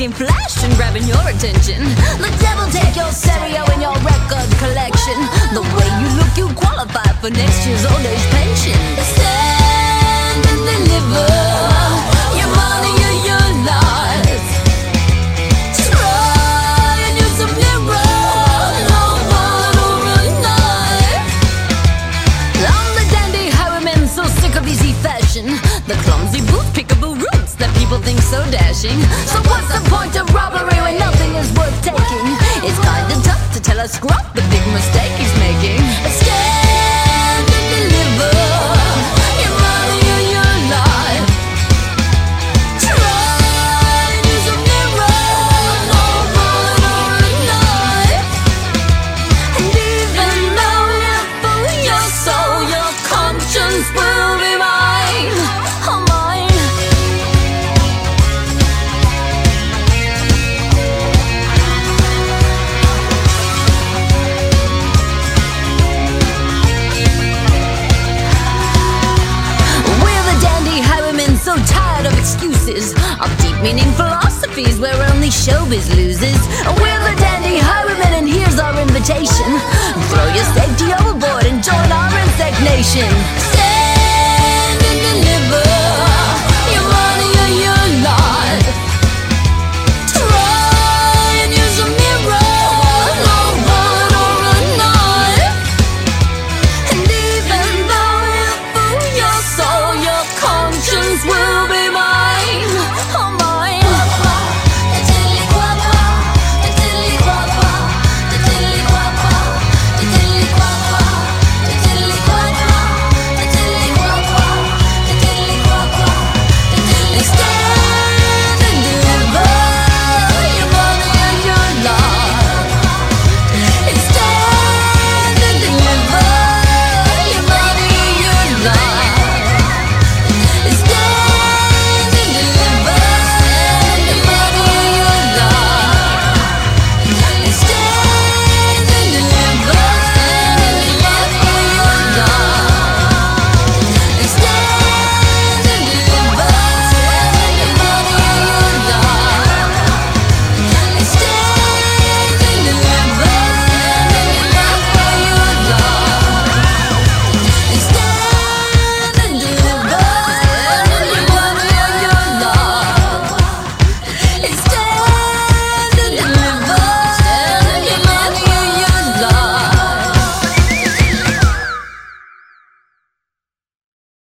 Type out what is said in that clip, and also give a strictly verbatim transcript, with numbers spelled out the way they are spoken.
looking flash and grabbing your attention. The devil take your stereo and your record collection. The way you look, you qualify for next year's old age pension. Stand and deliver your money or your life. Try and use a mirror, no one overnight. I'm the dandy highwayman, so sick of easy fashion. The clumsy boot, pickable roots that people think so dashing. So what's the point of robbery when nothing is worth taking? It's kinda tough to tell a scrub the big mistake he's making. Stand and deliver your money or your life. Try and use a mirror, no one or a knife. And even though you fool your soul, your conscience will be mine. Oh, mine. So tired of excuses, of deep meaning philosophies where only showbiz loses. We're the dandy highwaymen and here's our invitation. Throw your safety overboard and join our insect nation.